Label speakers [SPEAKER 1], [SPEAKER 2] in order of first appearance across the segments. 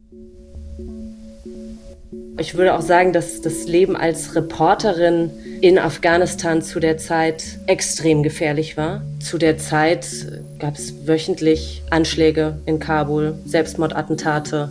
[SPEAKER 1] Ich würde auch sagen, dass das Leben als Reporterin in Afghanistan zu der Zeit extrem gefährlich war. Zu der Zeit gab es wöchentlich Anschläge in Kabul, Selbstmordattentate.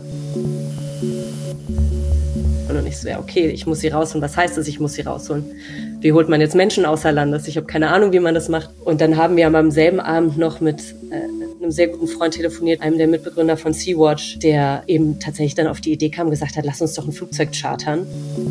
[SPEAKER 1] Und ich so, ja, okay, ich muss sie rausholen. Was heißt das, ich muss sie rausholen? Wie holt man jetzt Menschen außer Landes? Ich habe keine Ahnung, wie man das macht. Und dann haben wir am selben Abend noch mit einem sehr guten Freund telefoniert, einem der Mitbegründer von Sea-Watch, der eben tatsächlich dann auf die Idee kam und gesagt hat, lass uns doch ein Flugzeug chartern.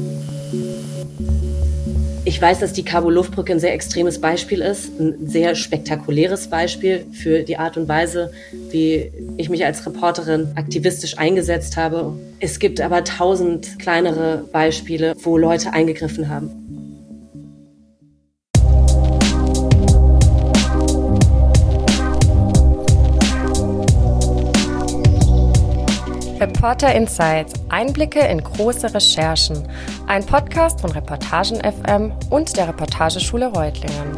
[SPEAKER 1] Ich weiß, dass die Kabul-Luftbrücke ein sehr extremes Beispiel ist, ein sehr spektakuläres Beispiel für die Art und Weise, wie ich mich als Reporterin aktivistisch eingesetzt habe. Es gibt aber 1000 kleinere Beispiele, wo Leute eingegriffen haben.
[SPEAKER 2] Reporter Insights, Einblicke in große Recherchen. Ein Podcast von Reportagen FM und der Reportageschule Reutlingen.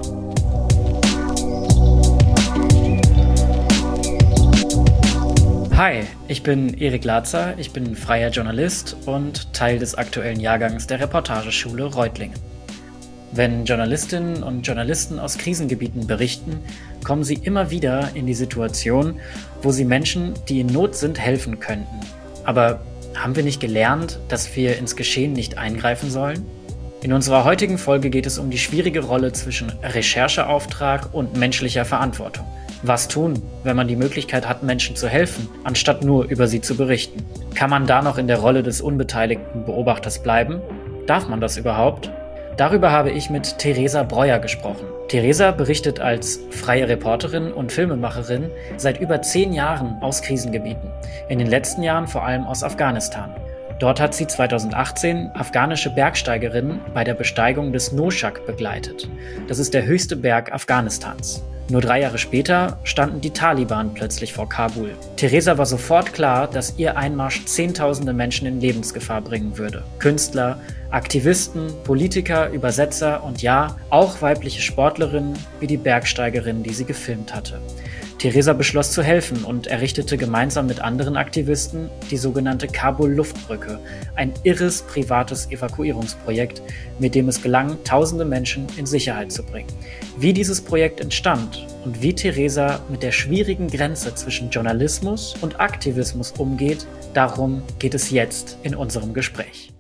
[SPEAKER 3] Hi, ich bin Erik Latzer, ich bin freier Journalist und Teil des aktuellen Jahrgangs der Reportageschule Reutlingen. Wenn Journalistinnen und Journalisten aus Krisengebieten berichten, kommen sie immer wieder in die Situation, wo sie Menschen, die in Not sind, helfen könnten. Aber haben wir nicht gelernt, dass wir ins Geschehen nicht eingreifen sollen? In unserer heutigen Folge geht es um die schwierige Rolle zwischen Rechercheauftrag und menschlicher Verantwortung. Was tun, wenn man die Möglichkeit hat, Menschen zu helfen, anstatt nur über sie zu berichten? Kann man da noch in der Rolle des unbeteiligten Beobachters bleiben? Darf man das überhaupt? Darüber habe ich mit Theresa Breuer gesprochen. Theresa berichtet als freie Reporterin und Filmemacherin seit über 10 Jahren aus Krisengebieten. In den letzten Jahren vor allem aus Afghanistan. Dort hat sie 2018 afghanische Bergsteigerinnen bei der Besteigung des Noshak begleitet. Das ist der höchste Berg Afghanistans. Nur 3 Jahre später standen die Taliban plötzlich vor Kabul. Theresa war sofort klar, dass ihr Einmarsch Zehntausende Menschen in Lebensgefahr bringen würde. Künstler, Aktivisten, Politiker, Übersetzer und ja, auch weibliche Sportlerinnen wie die Bergsteigerin, die sie gefilmt hatte. Theresa beschloss zu helfen und errichtete gemeinsam mit anderen Aktivisten die sogenannte Kabul-Luftbrücke, ein irres privates Evakuierungsprojekt, mit dem es gelang, tausende Menschen in Sicherheit zu bringen. Wie dieses Projekt entstand und wie Theresa mit der schwierigen Grenze zwischen Journalismus und Aktivismus umgeht, darum geht es jetzt in unserem Gespräch.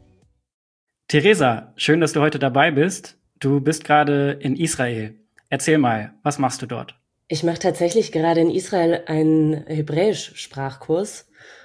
[SPEAKER 3] Theresa, schön, dass du heute dabei bist. Du bist gerade in Israel. Erzähl mal, was machst du dort?
[SPEAKER 1] Ich mache tatsächlich gerade in Israel einen Hebräisch-Sprachkurs,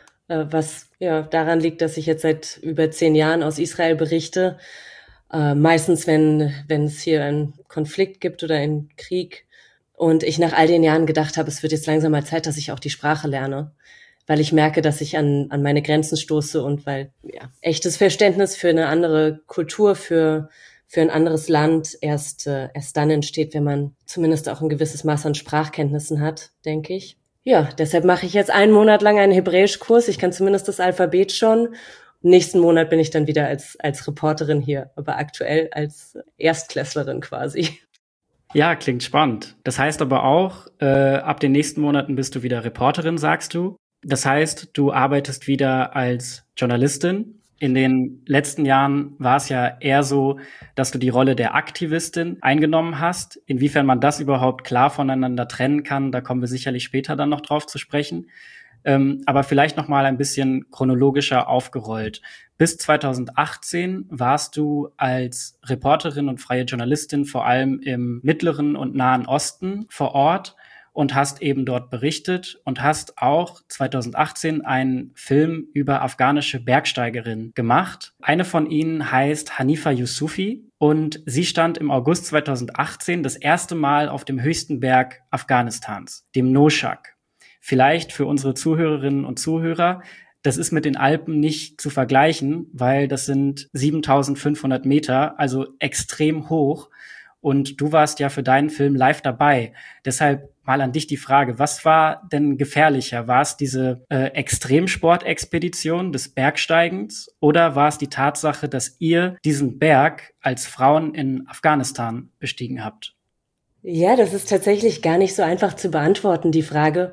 [SPEAKER 1] was ja daran liegt, dass ich jetzt seit über 10 Jahren aus Israel berichte. Meistens, wenn es hier einen Konflikt gibt oder einen Krieg. Und ich nach all den Jahren gedacht habe, es wird jetzt langsam mal Zeit, dass ich auch die Sprache lerne. Weil ich merke, dass ich an meine Grenzen stoße und weil echtes Verständnis für eine andere Kultur, für ein anderes Land erst dann entsteht, wenn man zumindest auch ein gewisses Maß an Sprachkenntnissen hat, denke ich. Ja, deshalb mache ich jetzt 1 Monat lang einen Hebräischkurs. Ich kann zumindest das Alphabet schon. Nächsten Monat bin ich dann wieder als Reporterin hier, aber aktuell als Erstklässlerin quasi.
[SPEAKER 3] Ja, klingt spannend. Das heißt aber auch, ab den nächsten Monaten bist du wieder Reporterin, sagst du. Das heißt, du arbeitest wieder als Journalistin. In den letzten Jahren war es ja eher so, dass du die Rolle der Aktivistin eingenommen hast. Inwiefern man das überhaupt klar voneinander trennen kann, da kommen wir sicherlich später dann noch drauf zu sprechen. Aber vielleicht noch mal ein bisschen chronologischer aufgerollt. Bis 2018 warst du als Reporterin und freie Journalistin vor allem im Mittleren und Nahen Osten vor Ort und hast eben dort berichtet und hast auch 2018 einen Film über afghanische Bergsteigerinnen gemacht. Eine von ihnen heißt Hanifa Yousufi und sie stand im August 2018 das erste Mal auf dem höchsten Berg Afghanistans, dem Noshak. Vielleicht für unsere Zuhörerinnen und Zuhörer, das ist mit den Alpen nicht zu vergleichen, weil das sind 7.500 Meter, also extrem hoch. Und du warst ja für deinen Film live dabei. Deshalb mal an dich die Frage, was war denn gefährlicher? War es diese Extremsportexpedition des Bergsteigens oder war es die Tatsache, dass ihr diesen Berg als Frauen in Afghanistan bestiegen habt?
[SPEAKER 1] Ja, das ist tatsächlich gar nicht so einfach zu beantworten, die Frage.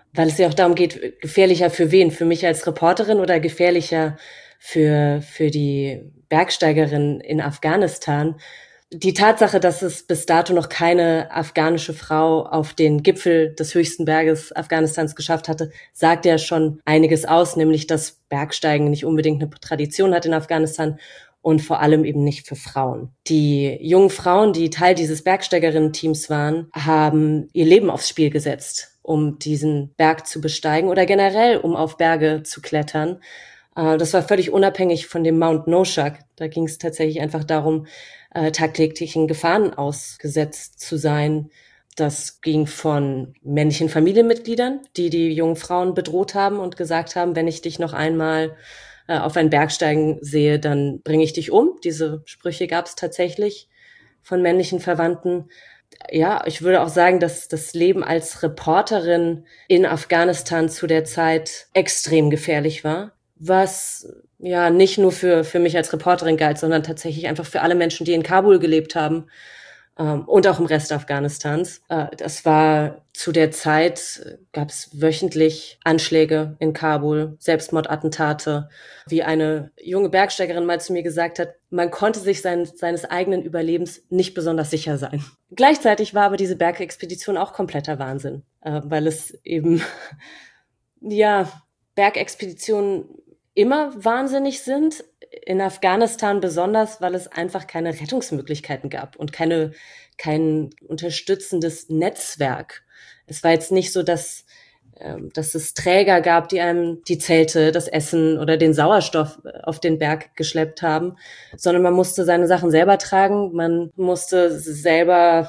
[SPEAKER 1] weil es ja auch darum geht, gefährlicher für wen? Für mich als Reporterin oder gefährlicher für die Bergsteigerin in Afghanistan? Die Tatsache, dass es bis dato noch keine afghanische Frau auf den Gipfel des höchsten Berges Afghanistans geschafft hatte, sagt ja schon einiges aus, nämlich dass Bergsteigen nicht unbedingt eine Tradition hat in Afghanistan und vor allem eben nicht für Frauen. Die jungen Frauen, die Teil dieses Bergsteigerinnen-Teams waren, haben ihr Leben aufs Spiel gesetzt, um diesen Berg zu besteigen oder generell, um auf Berge zu klettern. Das war völlig unabhängig von dem Mount Noshak. Da ging es tatsächlich einfach darum, tagtäglichen Gefahren ausgesetzt zu sein. Das ging von männlichen Familienmitgliedern, die jungen Frauen bedroht haben und gesagt haben, wenn ich dich noch einmal auf einen Berg steigen sehe, dann bringe ich dich um. Diese Sprüche gab es tatsächlich von männlichen Verwandten. Ja, ich würde auch sagen, dass das Leben als Reporterin in Afghanistan zu der Zeit extrem gefährlich war, was ja nicht nur für mich als Reporterin galt, sondern tatsächlich einfach für alle Menschen, die in Kabul gelebt haben und auch im Rest Afghanistans. Das war zu der Zeit, gab es wöchentlich Anschläge in Kabul, Selbstmordattentate, wie eine junge Bergsteigerin mal zu mir gesagt hat, man konnte sich seines eigenen Überlebens nicht besonders sicher sein. Gleichzeitig war aber diese Bergexpedition auch kompletter Wahnsinn, weil es eben, ja, Bergexpeditionen immer wahnsinnig sind, in Afghanistan besonders, weil es einfach keine Rettungsmöglichkeiten gab und kein unterstützendes Netzwerk. Es war jetzt nicht so, dass es Träger gab, die einem die Zelte, das Essen oder den Sauerstoff auf den Berg geschleppt haben, sondern man musste seine Sachen selber tragen, man musste sich selber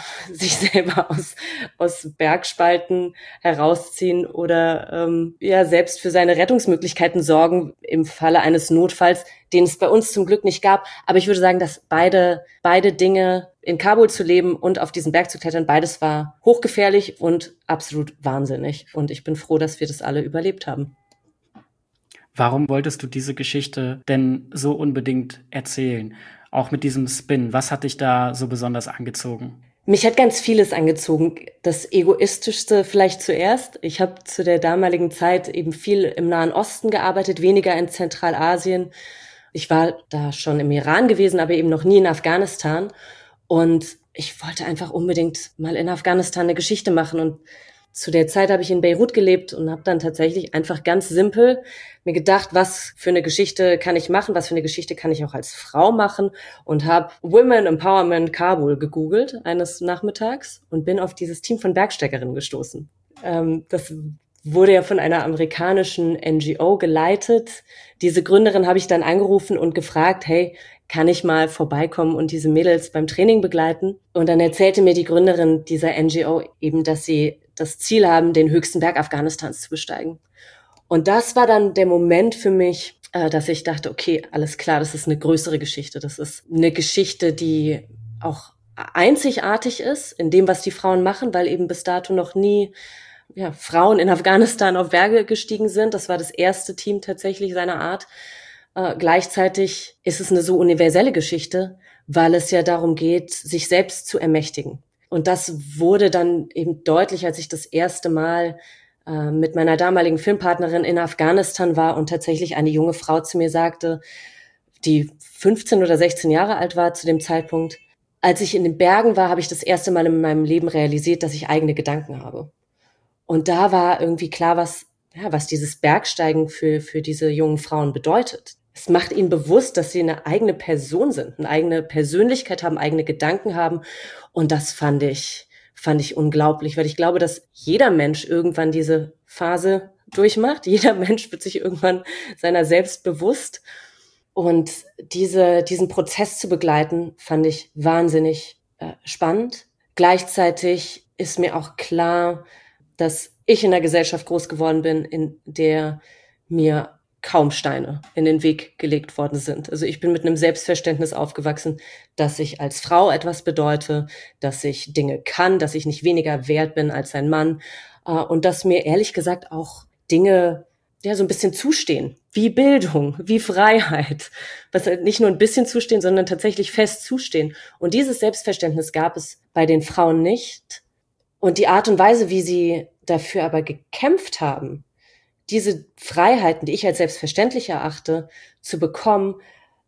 [SPEAKER 1] aus Bergspalten herausziehen oder selbst für seine Rettungsmöglichkeiten sorgen im Falle eines Notfalls, den es bei uns zum Glück nicht gab. Aber ich würde sagen, dass beide Dinge, in Kabul zu leben und auf diesen Berg zu klettern, beides war hochgefährlich und absolut wahnsinnig. Und ich bin froh, dass wir das alle überlebt haben.
[SPEAKER 3] Warum wolltest du diese Geschichte denn so unbedingt erzählen? Auch mit diesem Spin. Was hat dich da so besonders angezogen?
[SPEAKER 1] Mich hat ganz vieles angezogen. Das Egoistischste vielleicht zuerst. Ich habe zu der damaligen Zeit eben viel im Nahen Osten gearbeitet, weniger in Zentralasien. Ich war da schon im Iran gewesen, aber eben noch nie in Afghanistan. Und ich wollte einfach unbedingt mal in Afghanistan eine Geschichte machen. Und zu der Zeit habe ich in Beirut gelebt und habe dann tatsächlich einfach ganz simpel mir gedacht, was für eine Geschichte kann ich machen, was für eine Geschichte kann ich auch als Frau machen und habe Women Empowerment Kabul gegoogelt eines Nachmittags und bin auf dieses Team von Bergsteigerinnen gestoßen. Das wurde ja von einer amerikanischen NGO geleitet. Diese Gründerin habe ich dann angerufen und gefragt, hey, kann ich mal vorbeikommen und diese Mädels beim Training begleiten? Und dann erzählte mir die Gründerin dieser NGO eben, dass sie das Ziel haben, den höchsten Berg Afghanistans zu besteigen. Und das war dann der Moment für mich, dass ich dachte, okay, alles klar, das ist eine größere Geschichte. Das ist eine Geschichte, die auch einzigartig ist in dem, was die Frauen machen, weil eben bis dato noch nie Frauen in Afghanistan auf Berge gestiegen sind. Das war das erste Team tatsächlich seiner Art. Gleichzeitig ist es eine so universelle Geschichte, weil es ja darum geht, sich selbst zu ermächtigen. Und das wurde dann eben deutlich, als ich das erste Mal mit meiner damaligen Filmpartnerin in Afghanistan war und tatsächlich eine junge Frau zu mir sagte, die 15 oder 16 Jahre alt war zu dem Zeitpunkt. Als ich in den Bergen war, habe ich das erste Mal in meinem Leben realisiert, dass ich eigene Gedanken habe. Und da war irgendwie klar, was dieses Bergsteigen für diese jungen Frauen bedeutet. Es macht ihnen bewusst, dass sie eine eigene Person sind, eine eigene Persönlichkeit haben, eigene Gedanken haben. Und das fand ich unglaublich, weil ich glaube, dass jeder Mensch irgendwann diese Phase durchmacht. Jeder Mensch wird sich irgendwann seiner selbst bewusst. Und diesen Prozess zu begleiten, fand ich wahnsinnig spannend. Gleichzeitig ist mir auch klar, dass ich in einer Gesellschaft groß geworden bin, in der mir kaum Steine in den Weg gelegt worden sind. Also ich bin mit einem Selbstverständnis aufgewachsen, dass ich als Frau etwas bedeute, dass ich Dinge kann, dass ich nicht weniger wert bin als ein Mann und dass mir ehrlich gesagt auch Dinge so ein bisschen zustehen, wie Bildung, wie Freiheit, was halt nicht nur ein bisschen zustehen, sondern tatsächlich fest zustehen. Und dieses Selbstverständnis gab es bei den Frauen nicht. Und die Art und Weise, wie sie dafür aber gekämpft haben, diese Freiheiten, die ich als selbstverständlich erachte, zu bekommen,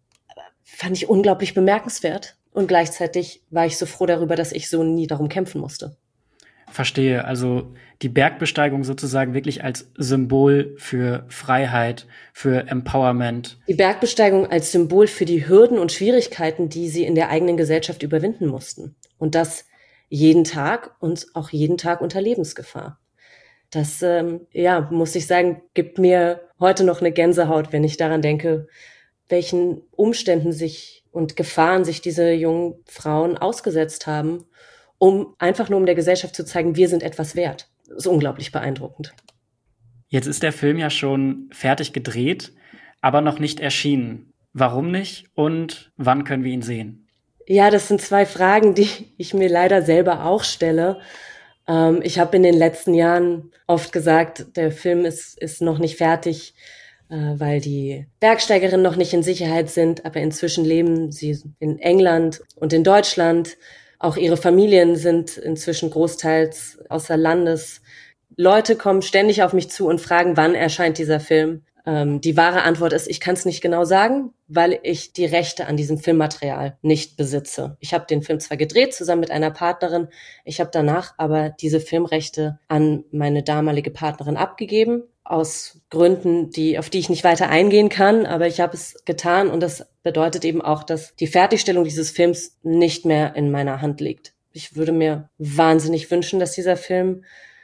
[SPEAKER 1] fand ich unglaublich bemerkenswert. Und gleichzeitig war ich so froh darüber, dass ich so nie darum kämpfen musste.
[SPEAKER 3] Verstehe. Also die Bergbesteigung sozusagen wirklich als Symbol für Freiheit, für Empowerment.
[SPEAKER 1] Die Bergbesteigung als Symbol für die Hürden und Schwierigkeiten, die sie in der eigenen Gesellschaft überwinden mussten. Und das jeden Tag und auch jeden Tag unter Lebensgefahr. Das, muss ich sagen, gibt mir heute noch eine Gänsehaut, wenn ich daran denke, welchen Umständen und Gefahren sich diese jungen Frauen ausgesetzt haben, um der Gesellschaft zu zeigen, wir sind etwas wert. Das ist unglaublich beeindruckend.
[SPEAKER 3] Jetzt ist der Film ja schon fertig gedreht, aber noch nicht erschienen. Warum nicht und wann können wir ihn sehen?
[SPEAKER 1] Ja, das sind 2 Fragen, die ich mir leider selber auch stelle. Ich habe in den letzten Jahren oft gesagt, der Film ist noch nicht fertig, weil die Bergsteigerinnen noch nicht in Sicherheit sind, aber inzwischen leben sie in England und in Deutschland. Auch ihre Familien sind inzwischen großteils außer Landes. Leute kommen ständig auf mich zu und fragen, wann erscheint dieser Film. Die wahre Antwort ist, ich kann es nicht genau sagen, weil ich die Rechte an diesem Filmmaterial nicht besitze. Ich habe den Film zwar gedreht, zusammen mit einer Partnerin, ich habe danach aber diese Filmrechte an meine damalige Partnerin abgegeben, aus Gründen, auf die ich nicht weiter eingehen kann, aber ich habe es getan und das bedeutet eben auch, dass die Fertigstellung dieses Films nicht mehr in meiner Hand liegt. Ich würde mir wahnsinnig wünschen, dass dieser Film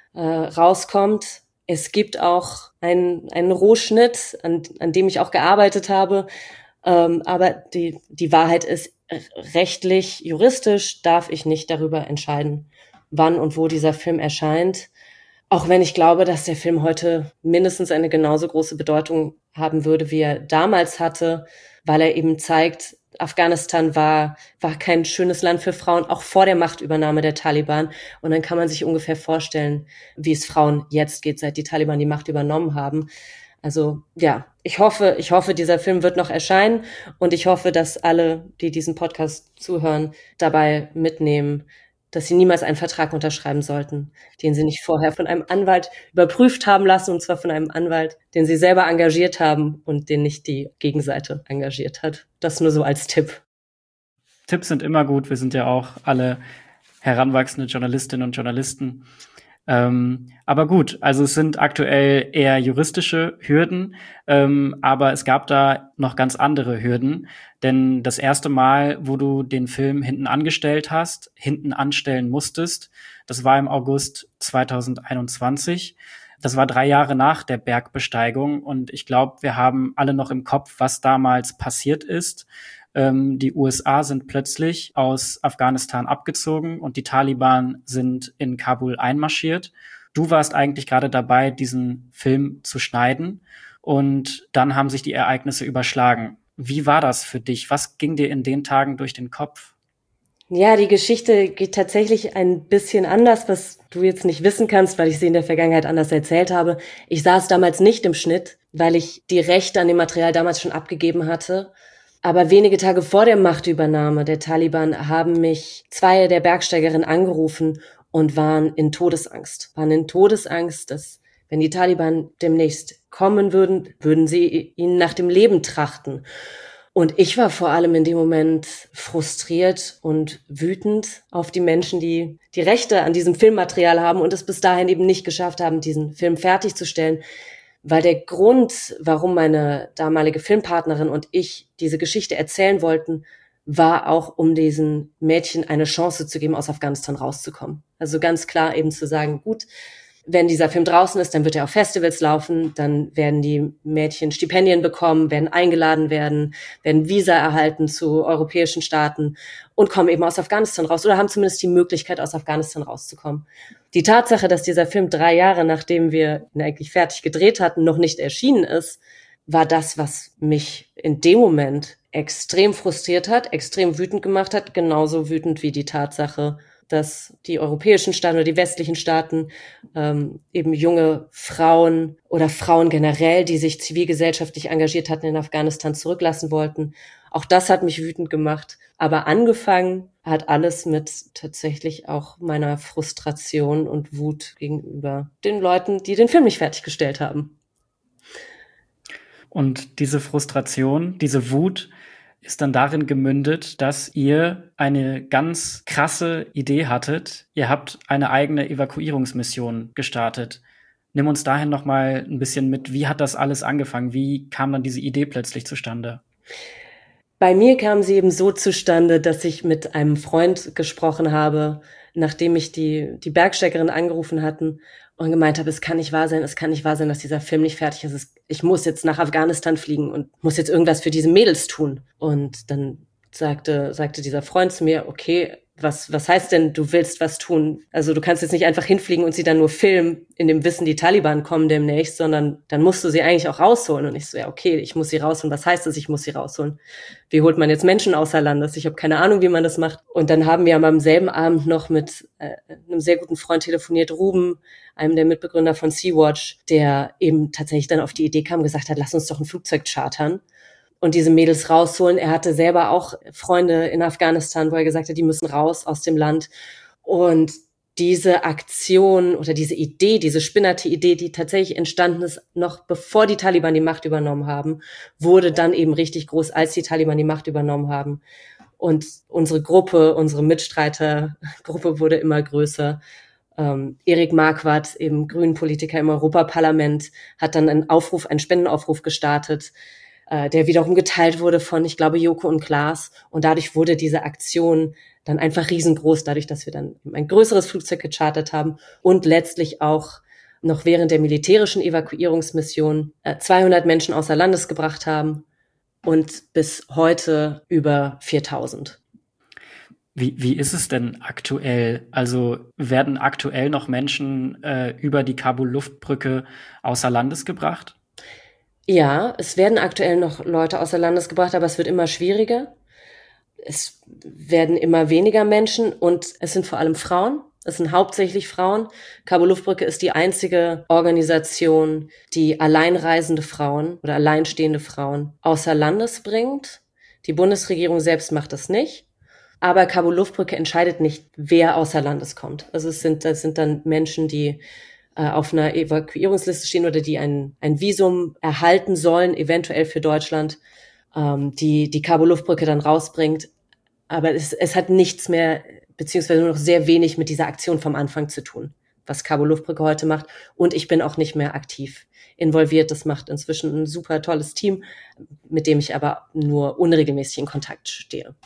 [SPEAKER 1] rauskommt. Es gibt auch einen Rohschnitt, an dem ich auch gearbeitet habe, aber die Wahrheit ist, rechtlich, juristisch darf ich nicht darüber entscheiden, wann und wo dieser Film erscheint. Auch wenn ich glaube, dass der Film heute mindestens eine genauso große Bedeutung haben würde, wie er damals hatte, weil er eben zeigt, Afghanistan war kein schönes Land für Frauen, auch vor der Machtübernahme der Taliban. Und dann kann man sich ungefähr vorstellen, wie es Frauen jetzt geht, seit die Taliban die Macht übernommen haben. Also ja, ich hoffe, dieser Film wird noch erscheinen und ich hoffe, dass alle, die diesen Podcast zuhören, dabei mitnehmen, dass sie niemals einen Vertrag unterschreiben sollten, den sie nicht vorher von einem Anwalt überprüft haben lassen, und zwar von einem Anwalt, den sie selber engagiert haben und den nicht die Gegenseite engagiert hat. Das nur so als Tipp.
[SPEAKER 3] Tipps sind immer gut. Wir sind ja auch alle heranwachsende Journalistinnen und Journalisten. Aber gut, also es sind aktuell eher juristische Hürden, aber es gab da noch ganz andere Hürden, denn das erste Mal, wo du den Film hinten anstellen musstest, das war im August 2021. Das war 3 Jahre nach der Bergbesteigung und ich glaube, wir haben alle noch im Kopf, was damals passiert ist. Die USA sind plötzlich aus Afghanistan abgezogen und die Taliban sind in Kabul einmarschiert. Du warst eigentlich gerade dabei, diesen Film zu schneiden und dann haben sich die Ereignisse überschlagen. Wie war das für dich? Was ging dir in den Tagen durch den Kopf?
[SPEAKER 1] Ja, die Geschichte geht tatsächlich ein bisschen anders, was du jetzt nicht wissen kannst, weil ich sie in der Vergangenheit anders erzählt habe. Ich saß damals nicht im Schnitt, weil ich die Rechte an dem Material damals schon abgegeben hatte. Aber wenige Tage vor der Machtübernahme der Taliban haben mich 2 der Bergsteigerinnen angerufen und waren in Todesangst, dass wenn die Taliban demnächst kommen würden sie ihnen nach dem Leben trachten. Und ich war vor allem in dem Moment frustriert und wütend auf die Menschen, die die Rechte an diesem Filmmaterial haben und es bis dahin eben nicht geschafft haben, diesen Film fertigzustellen. Weil der Grund, warum meine damalige Filmpartnerin und ich diese Geschichte erzählen wollten, war auch, um diesen Mädchen eine Chance zu geben, aus Afghanistan rauszukommen. Also ganz klar eben zu sagen, gut, wenn dieser Film draußen ist, dann wird er auf Festivals laufen, dann werden die Mädchen Stipendien bekommen, werden eingeladen werden Visa erhalten zu europäischen Staaten und kommen eben aus Afghanistan raus oder haben zumindest die Möglichkeit, aus Afghanistan rauszukommen. Die Tatsache, dass dieser Film 3 Jahre, nachdem wir ihn eigentlich fertig gedreht hatten, noch nicht erschienen ist, war das, was mich in dem Moment extrem frustriert hat, extrem wütend gemacht hat, genauso wütend wie die Tatsache, dass die europäischen Staaten oder die westlichen Staaten eben junge Frauen oder Frauen generell, die sich zivilgesellschaftlich engagiert hatten in Afghanistan, zurücklassen wollten. Auch das hat mich wütend gemacht. Aber angefangen hat alles mit tatsächlich auch meiner Frustration und Wut gegenüber den Leuten, die den Film nicht fertiggestellt haben.
[SPEAKER 3] Und diese Frustration, diese Wut ist dann darin gemündet, dass ihr eine ganz krasse Idee hattet. Ihr habt eine eigene Evakuierungsmission gestartet. Nimm uns dahin noch mal ein bisschen mit. Wie hat das alles angefangen? Wie kam dann diese Idee plötzlich zustande?
[SPEAKER 1] Bei mir kam sie eben so zustande, dass ich mit einem Freund gesprochen habe, nachdem mich die Bergsteigerin angerufen hatten und gemeint habe, es kann nicht wahr sein, dass dieser Film nicht fertig ist. Ich muss jetzt nach Afghanistan fliegen und muss jetzt irgendwas für diese Mädels tun. Und dann sagte dieser Freund zu mir, okay, was heißt denn, du willst was tun? Also du kannst jetzt nicht einfach hinfliegen und sie dann nur filmen, in dem Wissen, die Taliban kommen demnächst, sondern dann musst du sie eigentlich auch rausholen. Und ich so, ja, okay, ich muss sie rausholen. Was heißt das, ich muss sie rausholen? Wie holt man jetzt Menschen außer Landes? Ich habe keine Ahnung, wie man das macht. Und dann haben wir am selben Abend noch mit einem sehr guten Freund telefoniert, Ruben, einem der Mitbegründer von Sea-Watch, der eben tatsächlich dann auf die Idee kam, gesagt hat, lass uns doch ein Flugzeug chartern und diese Mädels rausholen. Er hatte selber auch Freunde in Afghanistan, wo er gesagt hat, die müssen raus aus dem Land. Und diese Aktion oder diese Idee, diese spinnerte Idee, die tatsächlich entstanden ist, noch bevor die Taliban die Macht übernommen haben, wurde dann eben richtig groß, als die Taliban die Macht übernommen haben. Und unsere Gruppe, unsere Mitstreitergruppe wurde immer größer. Erik Marquardt, eben Grünen-Politiker im Europaparlament, hat dann einen Spendenaufruf gestartet, der wiederum geteilt wurde von, ich glaube, Joko und Klaas. Und dadurch wurde diese Aktion dann einfach riesengroß, dadurch, dass wir dann ein größeres Flugzeug gechartert haben und letztlich auch noch während der militärischen Evakuierungsmission 200 Menschen außer Landes gebracht haben und bis heute über 4000.
[SPEAKER 3] Wie ist es denn aktuell? Also werden aktuell noch Menschen über die Kabul-Luftbrücke außer Landes gebracht?
[SPEAKER 1] Ja, es werden aktuell noch Leute außer Landes gebracht, aber es wird immer schwieriger. Es werden immer weniger Menschen und es sind vor allem Frauen. Es sind hauptsächlich Frauen. Kabul-Luftbrücke ist die einzige Organisation, die alleinreisende Frauen oder alleinstehende Frauen außer Landes bringt. Die Bundesregierung selbst macht das nicht. Aber Kabul-Luftbrücke entscheidet nicht, wer außer Landes kommt. Also das sind dann Menschen, die auf einer Evakuierungsliste stehen oder die ein Visum erhalten sollen, eventuell für Deutschland, die Kabul-Luftbrücke dann rausbringt. Aber es hat nichts mehr, beziehungsweise nur noch sehr wenig mit dieser Aktion vom Anfang zu tun, was Kabul-Luftbrücke heute macht. Und ich bin auch nicht mehr aktiv involviert. Das macht inzwischen ein super tolles Team, mit dem ich aber nur unregelmäßig in Kontakt stehe.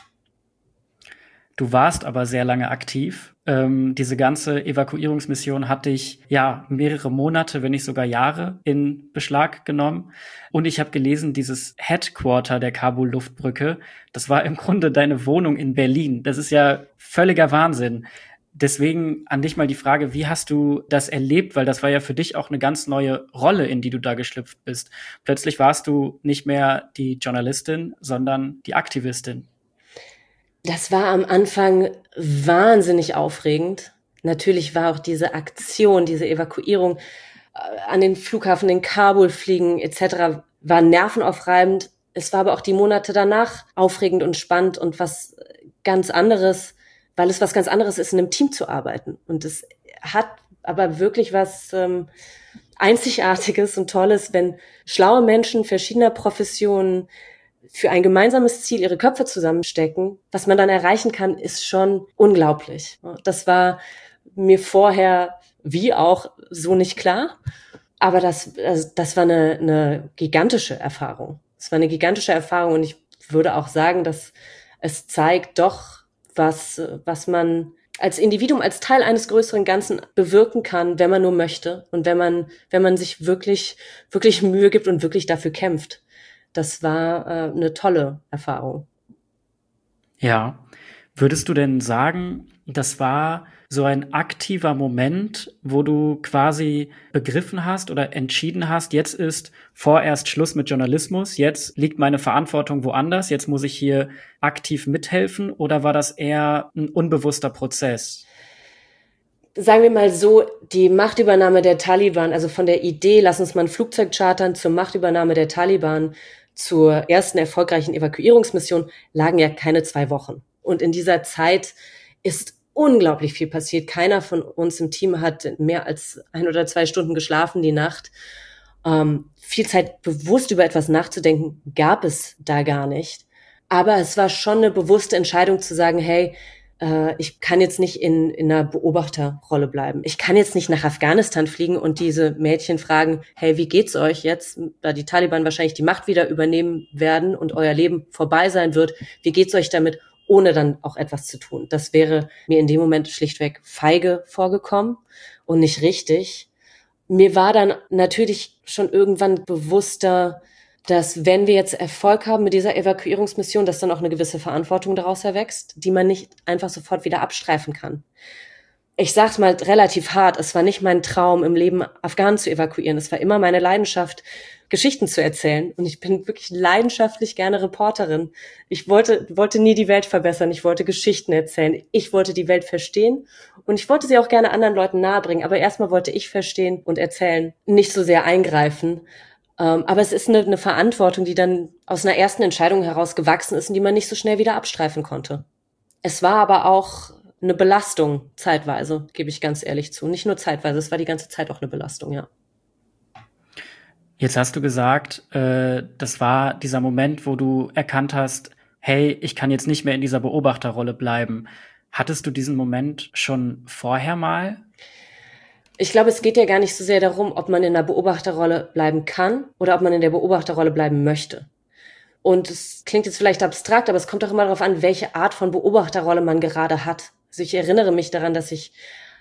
[SPEAKER 3] Du warst aber sehr lange aktiv. Diese ganze Evakuierungsmission hat dich ja mehrere Monate, wenn nicht sogar Jahre in Beschlag genommen. Und ich habe gelesen, dieses Headquarter der Kabul-Luftbrücke, das war im Grunde deine Wohnung in Berlin. Das ist ja völliger Wahnsinn. Deswegen an dich mal die Frage, wie hast du das erlebt? Weil das war ja für dich auch eine ganz neue Rolle, in die du da geschlüpft bist. Plötzlich warst du nicht mehr die Journalistin, sondern die Aktivistin.
[SPEAKER 1] Das war am Anfang wahnsinnig aufregend. Natürlich war auch diese Aktion, diese Evakuierung an den Flughafen in Kabul fliegen etc. war nervenaufreibend. Es war aber auch die Monate danach aufregend und spannend und was ganz anderes, weil es was ganz anderes ist, in einem Team zu arbeiten. Und es hat aber wirklich was Einzigartiges und Tolles, wenn schlaue Menschen verschiedener Professionen für ein gemeinsames Ziel ihre Köpfe zusammenstecken. Was man dann erreichen kann, ist schon unglaublich. Das war mir vorher wie auch so nicht klar. Aber das war eine gigantische Erfahrung. Es war eine gigantische Erfahrung und ich würde auch sagen, dass es zeigt doch, was man als Individuum, als Teil eines größeren Ganzen bewirken kann, wenn man nur möchte und wenn man sich wirklich, wirklich Mühe gibt und wirklich dafür kämpft. Das war eine tolle Erfahrung.
[SPEAKER 3] Ja. Würdest du denn sagen, das war so ein aktiver Moment, wo du quasi begriffen hast oder entschieden hast, jetzt ist vorerst Schluss mit Journalismus, jetzt liegt meine Verantwortung woanders, jetzt muss ich hier aktiv mithelfen, oder war das eher ein unbewusster Prozess?
[SPEAKER 1] sagen wir mal so, die Machtübernahme der Taliban, also von der Idee, lass uns mal ein Flugzeug chartern, zur Machtübernahme der Taliban, zur ersten erfolgreichen Evakuierungsmission, lagen ja keine 2 Wochen. Und in dieser Zeit ist unglaublich viel passiert. Keiner von uns im Team hat mehr als 1 oder 2 Stunden geschlafen die Nacht. Viel Zeit bewusst über etwas nachzudenken, gab es da gar nicht. Aber es war schon eine bewusste Entscheidung zu sagen, hey, ich kann jetzt nicht in einer Beobachterrolle bleiben. Ich kann jetzt nicht nach Afghanistan fliegen und diese Mädchen fragen, hey, wie geht's euch jetzt, da die Taliban wahrscheinlich die Macht wieder übernehmen werden und euer Leben vorbei sein wird, wie geht's euch damit, ohne dann auch etwas zu tun. Das wäre mir in dem Moment schlichtweg feige vorgekommen und nicht richtig. Mir war dann natürlich schon irgendwann bewusster, dass wenn wir jetzt Erfolg haben mit dieser Evakuierungsmission, dass dann auch eine gewisse Verantwortung daraus erwächst, die man nicht einfach sofort wieder abstreifen kann. Ich sag's mal relativ hart, es war nicht mein Traum, im Leben Afghanen zu evakuieren. Es war immer meine Leidenschaft, Geschichten zu erzählen. Und ich bin wirklich leidenschaftlich gerne Reporterin. Ich wollte nie die Welt verbessern. Ich wollte Geschichten erzählen. Ich wollte die Welt verstehen. Und ich wollte sie auch gerne anderen Leuten nahebringen. Aber erstmal wollte ich verstehen und erzählen, nicht so sehr eingreifen. Aber es ist eine Verantwortung, die dann aus einer ersten Entscheidung heraus gewachsen ist und die man nicht so schnell wieder abstreifen konnte. Es war aber auch eine Belastung zeitweise, gebe ich ganz ehrlich zu. Nicht nur zeitweise, es war die ganze Zeit auch eine Belastung, ja.
[SPEAKER 3] Jetzt hast du gesagt, das war dieser Moment, wo du erkannt hast, hey, ich kann jetzt nicht mehr in dieser Beobachterrolle bleiben. Hattest du diesen Moment schon vorher mal?
[SPEAKER 1] Ich glaube, es geht ja gar nicht so sehr darum, ob man in der Beobachterrolle bleiben kann oder ob man in der Beobachterrolle bleiben möchte. Und es klingt jetzt vielleicht abstrakt, aber es kommt auch immer darauf an, welche Art von Beobachterrolle man gerade hat. Also ich erinnere mich daran, dass ich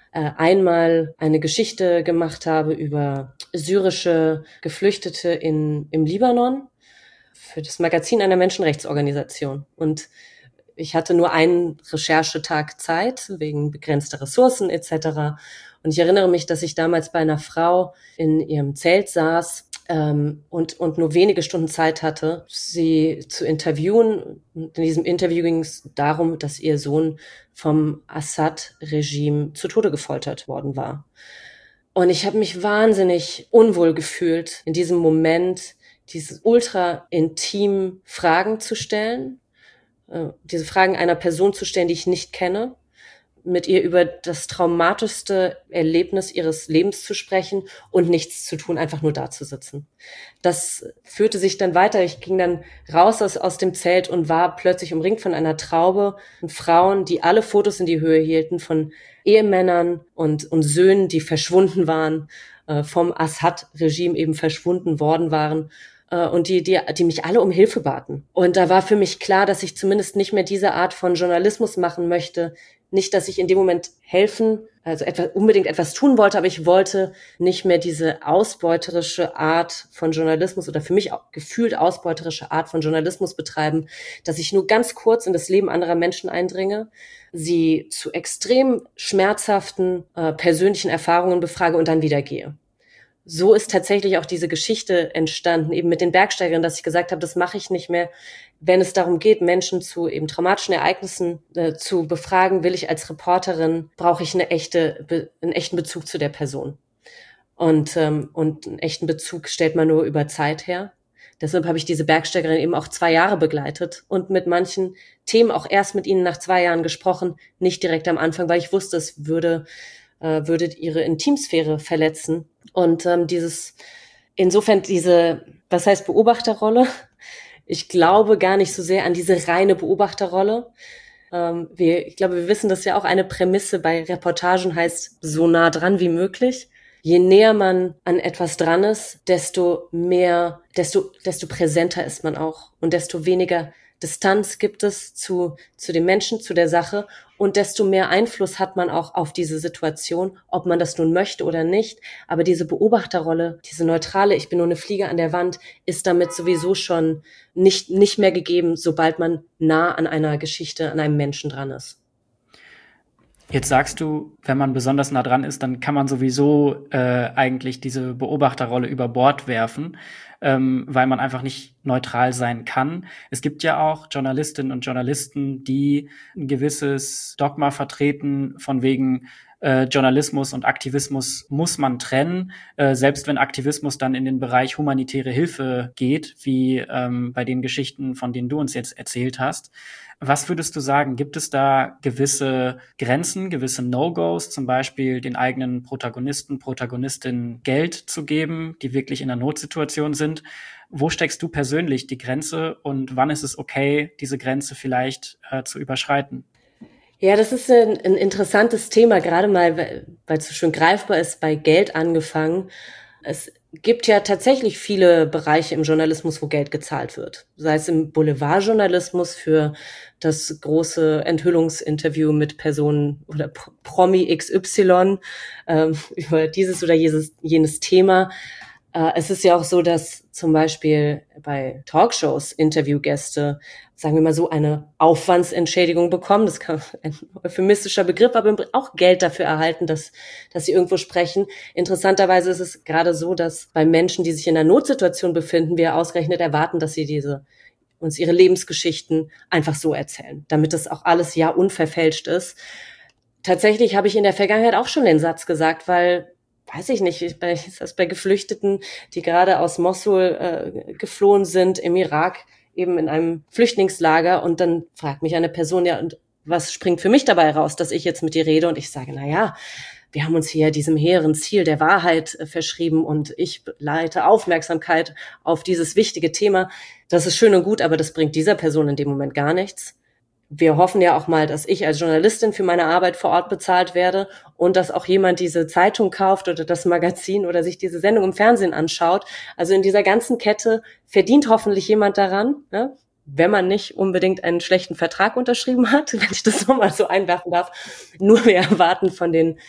[SPEAKER 1] einmal eine Geschichte gemacht habe über syrische Geflüchtete im Libanon für das Magazin einer Menschenrechtsorganisation. Und ich hatte nur einen Recherchetag Zeit, wegen begrenzter Ressourcen etc. Und ich erinnere mich, dass ich damals bei einer Frau in ihrem Zelt saß und nur wenige Stunden Zeit hatte, sie zu interviewen. In diesem Interview ging es darum, dass ihr Sohn vom Assad-Regime zu Tode gefoltert worden war. Und ich habe mich wahnsinnig unwohl gefühlt, in diesem Moment diese ultra intim Fragen zu stellen, diese Fragen einer Person zu stellen, die ich nicht kenne, mit ihr über das traumatischste Erlebnis ihres Lebens zu sprechen und nichts zu tun, einfach nur da zu sitzen. Das führte sich dann weiter. Ich ging dann raus aus dem Zelt und war plötzlich umringt von einer Traube und Frauen, die alle Fotos in die Höhe hielten von Ehemännern und Söhnen, die verschwunden waren, vom Assad-Regime eben verschwunden worden waren. Und die mich alle um Hilfe baten. Und da war für mich klar, dass ich zumindest nicht mehr diese Art von Journalismus machen möchte. Nicht, dass ich in dem Moment unbedingt etwas tun wollte, aber ich wollte nicht mehr diese ausbeuterische Art von Journalismus oder für mich auch gefühlt ausbeuterische Art von Journalismus betreiben, dass ich nur ganz kurz in das Leben anderer Menschen eindringe, sie zu extrem schmerzhaften persönlichen Erfahrungen befrage und dann wieder gehe. So ist tatsächlich auch diese Geschichte entstanden, eben mit den Bergsteigern, dass ich gesagt habe, das mache ich nicht mehr. Wenn es darum geht, Menschen zu eben traumatischen Ereignissen zu befragen, will ich als Reporterin, brauche ich einen echten Bezug zu der Person. Und einen echten Bezug stellt man nur über Zeit her. Deshalb habe ich diese Bergsteigerin eben auch 2 Jahre begleitet und mit manchen Themen auch erst mit ihnen nach 2 Jahren gesprochen, nicht direkt am Anfang, weil ich wusste, es würde ihre Intimsphäre verletzen. Und was heißt Beobachterrolle? Ich glaube gar nicht so sehr an diese reine Beobachterrolle. Ich glaube, wir wissen, dass ja auch eine Prämisse bei Reportagen heißt, so nah dran wie möglich. Je näher man an etwas dran ist, desto präsenter ist man auch und desto weniger Distanz gibt es zu dem Menschen, zu der Sache und desto mehr Einfluss hat man auch auf diese Situation, ob man das nun möchte oder nicht. Aber diese Beobachterrolle, diese neutrale, ich bin nur eine Fliege an der Wand, ist damit sowieso schon nicht mehr gegeben, sobald man nah an einer Geschichte, an einem Menschen dran ist.
[SPEAKER 3] Jetzt sagst du, wenn man besonders nah dran ist, dann kann man sowieso eigentlich diese Beobachterrolle über Bord werfen. weil man einfach nicht neutral sein kann. Es gibt ja auch Journalistinnen und Journalisten, die ein gewisses Dogma vertreten, von wegen Journalismus und Aktivismus muss man trennen, selbst wenn Aktivismus dann in den Bereich humanitäre Hilfe geht, wie bei den Geschichten, von denen du uns jetzt erzählt hast. Was würdest du sagen, gibt es da gewisse Grenzen, gewisse No-Gos, zum Beispiel den eigenen Protagonisten, Protagonistinnen Geld zu geben, die wirklich in einer Notsituation sind? Wo steckst du persönlich die Grenze und wann ist es okay, diese Grenze vielleicht zu überschreiten?
[SPEAKER 1] Ja, das ist ein interessantes Thema, gerade mal, weil es so schön greifbar ist, bei Geld angefangen. Es gibt ja tatsächlich viele Bereiche im Journalismus, wo Geld gezahlt wird. Sei es im Boulevardjournalismus für das große Enthüllungsinterview mit Personen oder Promi XY über dieses oder jenes Thema. Es ist ja auch so, dass zum Beispiel bei Talkshows Interviewgäste, sagen wir mal so, eine Aufwandsentschädigung bekommen. Das kann ein euphemistischer Begriff, aber auch Geld dafür erhalten, dass sie irgendwo sprechen. Interessanterweise ist es gerade so, dass bei Menschen, die sich in einer Notsituation befinden, wir ausgerechnet erwarten, dass sie uns ihre Lebensgeschichten einfach so erzählen, damit das auch alles ja unverfälscht ist. Tatsächlich habe ich in der Vergangenheit auch schon den Satz gesagt, weil weiß ich nicht, bei Geflüchteten, die gerade aus Mossul geflohen sind, im Irak, eben in einem Flüchtlingslager, und dann fragt mich eine Person, ja, und was springt für mich dabei raus, dass ich jetzt mit dir rede? Und ich sage, na ja, wir haben uns hier diesem hehren Ziel der Wahrheit verschrieben und ich leite Aufmerksamkeit auf dieses wichtige Thema. Das ist schön und gut, aber das bringt dieser Person in dem Moment gar nichts. Wir hoffen ja auch mal, dass ich als Journalistin für meine Arbeit vor Ort bezahlt werde und dass auch jemand diese Zeitung kauft oder das Magazin oder sich diese Sendung im Fernsehen anschaut. Also in dieser ganzen Kette verdient hoffentlich jemand daran, ne? Wenn man nicht unbedingt einen schlechten Vertrag unterschrieben hat, wenn ich das so mal so einwerfen darf. Nur wir erwarten von den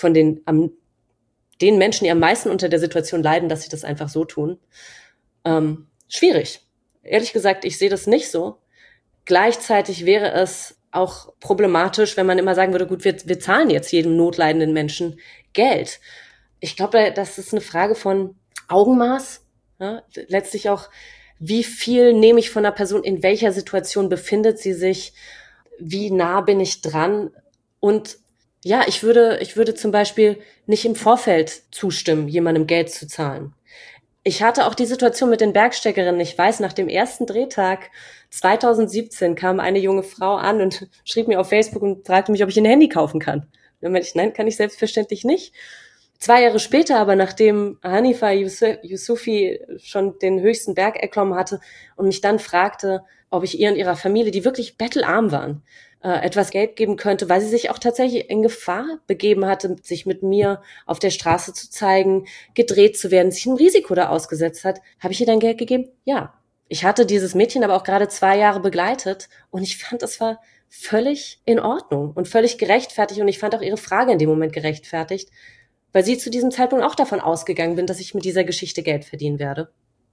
[SPEAKER 1] Menschen, die am meisten unter der Situation leiden, dass sie das einfach so tun. Schwierig. Ehrlich gesagt, ich sehe das nicht so. Gleichzeitig wäre es auch problematisch, wenn man immer sagen würde, gut, wir zahlen jetzt jedem notleidenden Menschen Geld. Ich glaube, das ist eine Frage von Augenmaß. Ja? Letztlich auch, wie viel nehme ich von einer Person, in welcher Situation befindet sie sich, wie nah bin ich dran? Und ja, ich würde zum Beispiel nicht im Vorfeld zustimmen, jemandem Geld zu zahlen. Ich hatte auch die Situation mit den Bergsteigerinnen. Ich weiß, nach dem ersten Drehtag 2017 kam eine junge Frau an und schrieb mir auf Facebook und fragte mich, ob ich ein Handy kaufen kann. Dann meinte ich, nein, kann ich selbstverständlich nicht. 2 Jahre später aber, nachdem Hanifa Yousufi schon den höchsten Berg erklommen hatte und mich dann fragte, ob ich ihr und ihrer Familie, die wirklich bettelarm waren, etwas Geld geben könnte, weil sie sich auch tatsächlich in Gefahr begeben hatte, sich mit mir auf der Straße zu zeigen, gedreht zu werden, sich ein Risiko da ausgesetzt hat. Habe ich ihr dann Geld gegeben? Ja. Ich hatte dieses Mädchen aber auch gerade 2 Jahre begleitet und ich fand, das war völlig in Ordnung und völlig gerechtfertigt, und ich fand auch ihre Frage in dem Moment gerechtfertigt, weil sie zu diesem Zeitpunkt auch davon ausgegangen bin, dass ich mit dieser Geschichte Geld verdienen werde.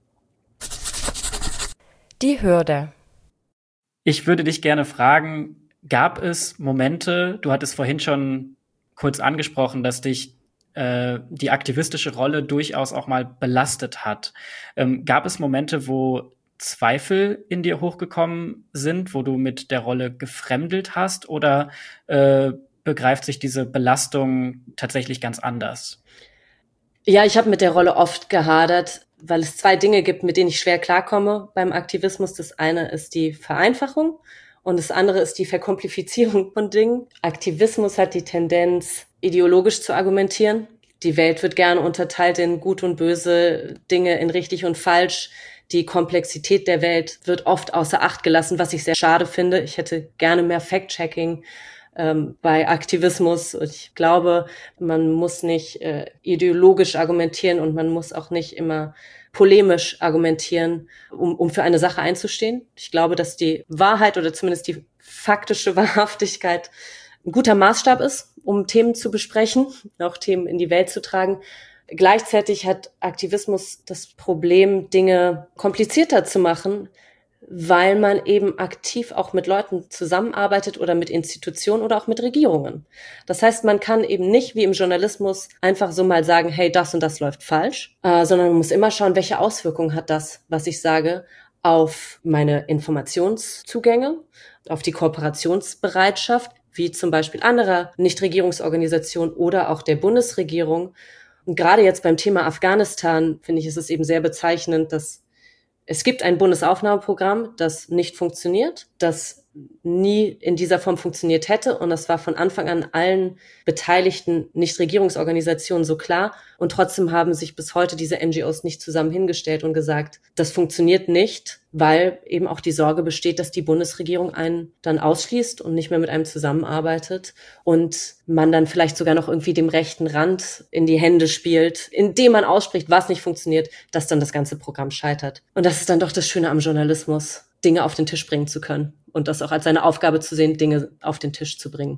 [SPEAKER 2] Die Hürde.
[SPEAKER 3] Ich würde dich gerne fragen, gab es Momente, du hattest vorhin schon kurz angesprochen, dass dich die aktivistische Rolle durchaus auch mal belastet hat. Gab es Momente, wo Zweifel in dir hochgekommen sind, wo du mit der Rolle gefremdelt hast, oder begreift sich diese Belastung tatsächlich ganz anders?
[SPEAKER 1] Ja, ich habe mit der Rolle oft gehadert, weil es 2 Dinge gibt, mit denen ich schwer klarkomme beim Aktivismus. Das eine ist die Vereinfachung und das andere ist die Verkomplizierung von Dingen. Aktivismus hat die Tendenz, ideologisch zu argumentieren. Die Welt wird gerne unterteilt in gut und böse, Dinge in richtig und falsch. Die Komplexität der Welt wird oft außer Acht gelassen, was ich sehr schade finde. Ich hätte gerne mehr Fact-Checking bei Aktivismus. Und ich glaube, man muss nicht ideologisch argumentieren und man muss auch nicht immer polemisch argumentieren, um für eine Sache einzustehen. Ich glaube, dass die Wahrheit oder zumindest die faktische Wahrhaftigkeit ein guter Maßstab ist, um Themen zu besprechen, auch Themen in die Welt zu tragen. Gleichzeitig hat Aktivismus das Problem, Dinge komplizierter zu machen, weil man eben aktiv auch mit Leuten zusammenarbeitet oder mit Institutionen oder auch mit Regierungen. Das heißt, man kann eben nicht wie im Journalismus einfach so mal sagen, hey, das und das läuft falsch, sondern man muss immer schauen, welche Auswirkungen hat das, was ich sage, auf meine Informationszugänge, auf die Kooperationsbereitschaft, wie zum Beispiel anderer Nichtregierungsorganisationen oder auch der Bundesregierung. Und gerade jetzt beim Thema Afghanistan, finde ich, ist es eben sehr bezeichnend, dass es gibt ein Bundesaufnahmeprogramm, das nicht funktioniert, das nie in dieser Form funktioniert hätte. Und das war von Anfang an allen beteiligten Nichtregierungsorganisationen so klar. Und trotzdem haben sich bis heute diese NGOs nicht zusammen hingestellt und gesagt, das funktioniert nicht, weil eben auch die Sorge besteht, dass die Bundesregierung einen dann ausschließt und nicht mehr mit einem zusammenarbeitet und man dann vielleicht sogar noch irgendwie dem rechten Rand in die Hände spielt, indem man ausspricht, was nicht funktioniert, dass dann das ganze Programm scheitert. Und das ist dann doch das Schöne am Journalismus, Dinge auf den Tisch bringen zu können und das auch als seine Aufgabe zu sehen, Dinge auf den Tisch zu bringen.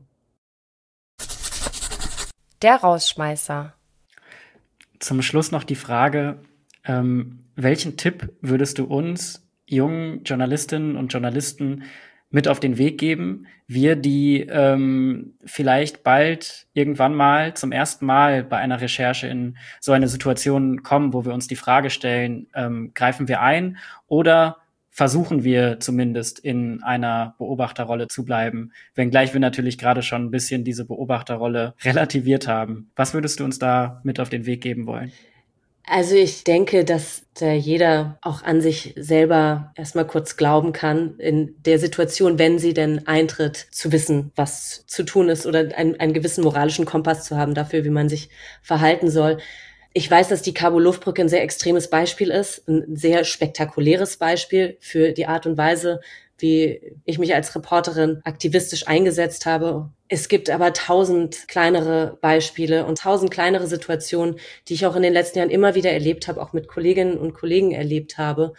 [SPEAKER 2] Der Rausschmeißer.
[SPEAKER 3] Zum Schluss noch die Frage, welchen Tipp würdest du uns, jungen Journalistinnen und Journalisten, mit auf den Weg geben, wir, die vielleicht bald irgendwann mal zum ersten Mal bei einer Recherche in so eine Situation kommen, wo wir uns die Frage stellen, greifen wir ein oder versuchen wir zumindest in einer Beobachterrolle zu bleiben, wenngleich wir natürlich gerade schon ein bisschen diese Beobachterrolle relativiert haben. Was würdest du uns da mit auf den Weg geben wollen?
[SPEAKER 1] Also ich denke, dass da jeder auch an sich selber erstmal kurz glauben kann, in der Situation, wenn sie denn eintritt, zu wissen, was zu tun ist oder einen gewissen moralischen Kompass zu haben dafür, wie man sich verhalten soll. Ich weiß, dass die Kabul-Luftbrücke ein sehr extremes Beispiel ist, ein sehr spektakuläres Beispiel für die Art und Weise, wie ich mich als Reporterin aktivistisch eingesetzt habe. Es gibt aber 1000 kleinere Beispiele und 1000 kleinere Situationen, die ich auch in den letzten Jahren immer wieder erlebt habe, auch mit Kolleginnen und Kollegen erlebt habe,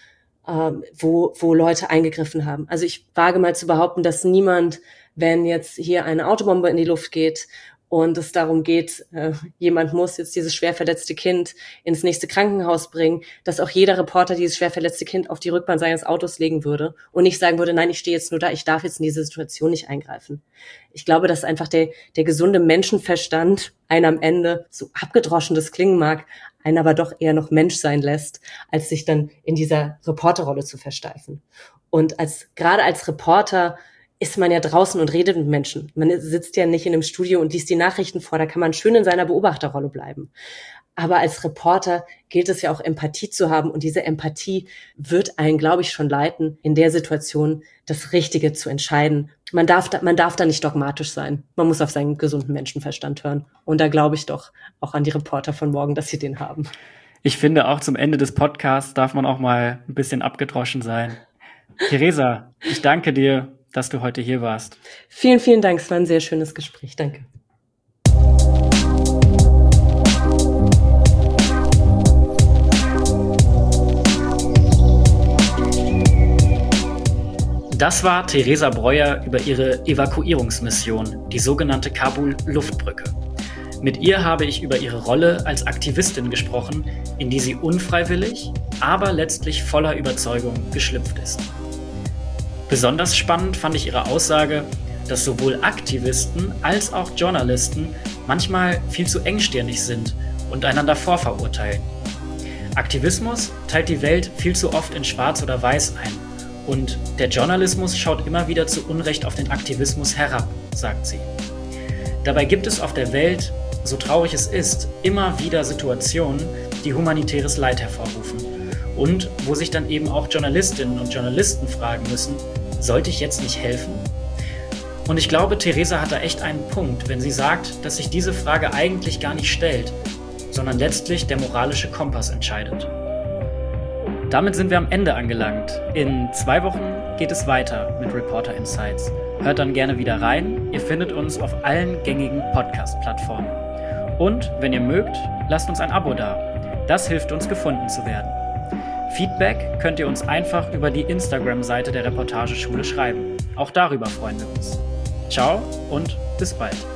[SPEAKER 1] wo Leute eingegriffen haben. Also ich wage mal zu behaupten, dass niemand, wenn jetzt hier eine Autobombe in die Luft geht und es darum geht, jemand muss jetzt dieses schwer verletzte Kind ins nächste Krankenhaus bringen, dass auch jeder Reporter dieses schwer verletzte Kind auf die Rückbank seines Autos legen würde und nicht sagen würde, nein, ich stehe jetzt nur da, ich darf jetzt in diese Situation nicht eingreifen. Ich glaube, dass einfach der gesunde Menschenverstand einen am Ende, so abgedroschen das klingen mag, einen aber doch eher noch Mensch sein lässt, als sich dann in dieser Reporterrolle zu versteifen. Und gerade als Reporter ist man ja draußen und redet mit Menschen. Man sitzt ja nicht in einem Studio und liest die Nachrichten vor, da kann man schön in seiner Beobachterrolle bleiben. Aber als Reporter gilt es ja auch, Empathie zu haben und diese Empathie wird einen, glaube ich, schon leiten, in der Situation das Richtige zu entscheiden. Man darf da nicht dogmatisch sein. Man muss auf seinen gesunden Menschenverstand hören. Und da glaube ich doch auch an die Reporter von morgen, dass sie den haben.
[SPEAKER 3] Ich finde, auch zum Ende des Podcasts darf man auch mal ein bisschen abgedroschen sein. Theresa, ich danke dir, dass du heute hier warst.
[SPEAKER 1] Vielen, vielen Dank. Es war ein sehr schönes Gespräch. Danke.
[SPEAKER 3] Das war Theresa Breuer über ihre Evakuierungsmission, die sogenannte Kabul-Luftbrücke. Mit ihr habe ich über ihre Rolle als Aktivistin gesprochen, in die sie unfreiwillig, aber letztlich voller Überzeugung geschlüpft ist. Besonders spannend fand ich ihre Aussage, dass sowohl Aktivisten als auch Journalisten manchmal viel zu engstirnig sind und einander vorverurteilen. Aktivismus teilt die Welt viel zu oft in Schwarz oder Weiß ein und der Journalismus schaut immer wieder zu Unrecht auf den Aktivismus herab, sagt sie. Dabei gibt es auf der Welt, so traurig es ist, immer wieder Situationen, die humanitäres Leid hervorrufen. Und wo sich dann eben auch Journalistinnen und Journalisten fragen müssen, sollte ich jetzt nicht helfen? Und ich glaube, Theresa hat da echt einen Punkt, wenn sie sagt, dass sich diese Frage eigentlich gar nicht stellt, sondern letztlich der moralische Kompass entscheidet. Damit sind wir am Ende angelangt. In 2 Wochen geht es weiter mit Reporter Insights. Hört dann gerne wieder rein. Ihr findet uns auf allen gängigen Podcast-Plattformen. Und wenn ihr mögt, lasst uns ein Abo da. Das hilft uns, gefunden zu werden. Feedback könnt ihr uns einfach über die Instagram-Seite der Reportageschule schreiben. Auch darüber freuen wir uns. Ciao und bis bald.